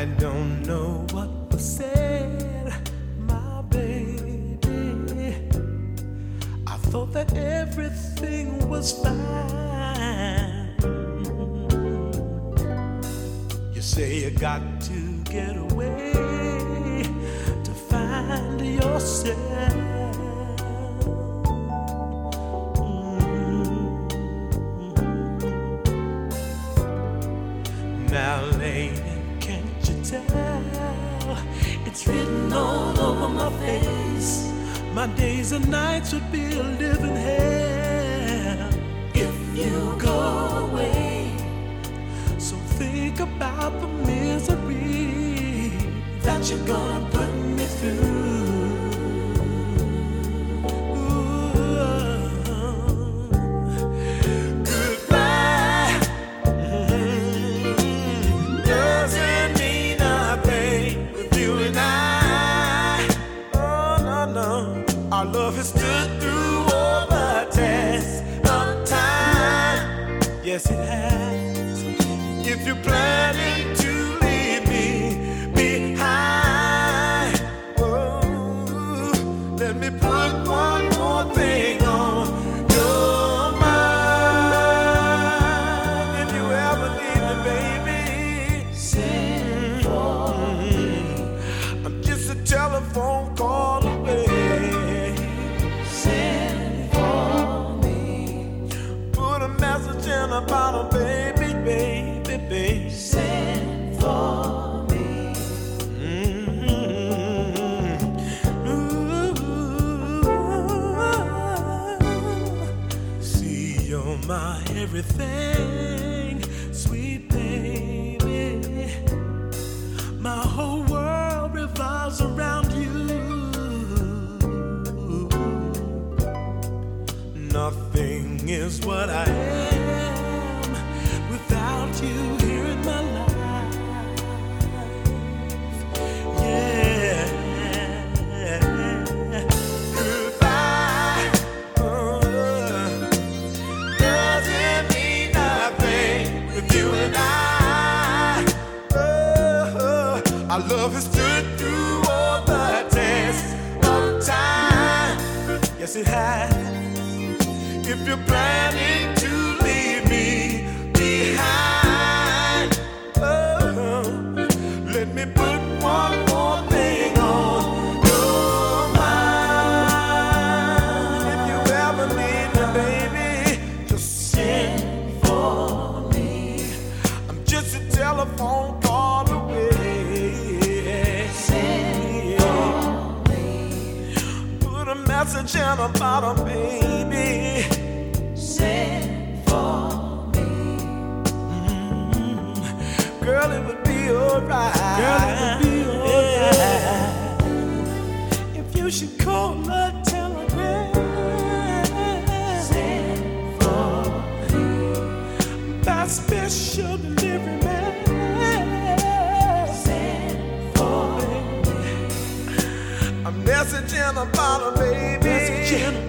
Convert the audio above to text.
I don't know what was said, my baby. I thought that everything was fine. You say you got to get away to find yourself. Now, lady, can't you tell? It's written all over my face. My days and nights would be a living hell if you go away. So think about the misery that you're gonna put me through. Our love has stood through all the tests of time. Yes, it has. If you're planning to leave me behind, oh, let me put one more thing on your mind. If you ever need me, baby, send for me. I'm just a telephone call away. About a baby, baby, baby. Send for me. Ooh. See, you're my everything, sweet baby. My whole world revolves around you. Nothing is what I am without you here in my life. Yeah. Goodbye doesn't mean nothing with you and I. Our love has stood through all the tests of time. Yes, it has. If you're planning to leave me behind, oh, let me put one more thing on your mind. If you ever need me, baby, just send for me. I'm just a telephone call away. Send for me. Put a message in a bottle, baby. Send for me. Girl, it would be alright. Girl, it would be alright. If you should call a telegram. Send for me. By special delivery man. Send for me. A message in a bottle, baby. Message in a